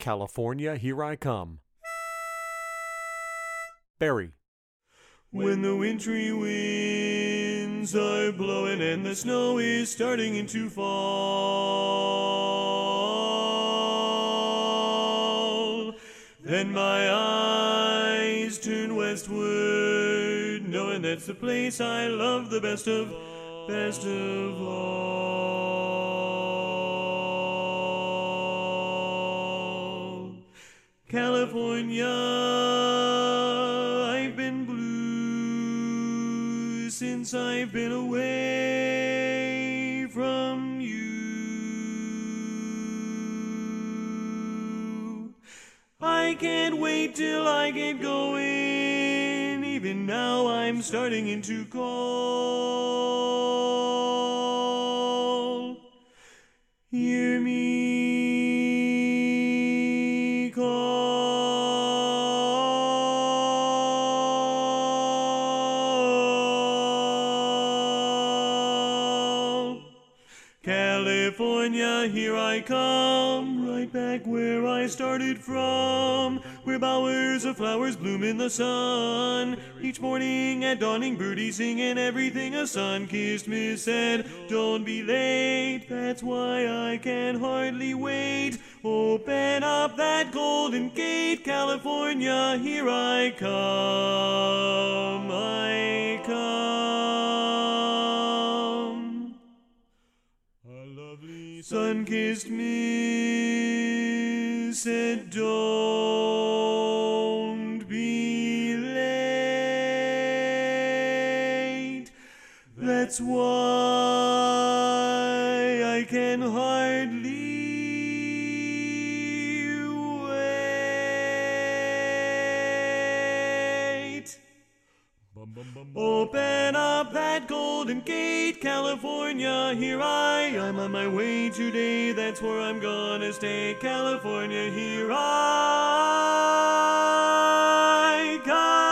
California, Here I Come. Barry. When the wintry winds are blowing and the snow is starting to fall, then my eyes turn westward, knowing that's the place I love the best of all. California, I've been blue since I've been away from you. I can't wait till I get going, even now I'm starting to call. Hear me call. California, here I come, right back where I started from, where bowers of flowers bloom in the sun. Each morning at dawning, birdies sing and everything a sun-kissed miss said. Don't be late, that's why I can hardly wait. Open up that golden gate, California, here I come, I come. A lovely sun-kissed miss said, don't be late. That's why I can hardly wait. Open up that golden gate, California, here I am on my way today. That's where I'm gonna stay, California, here I come.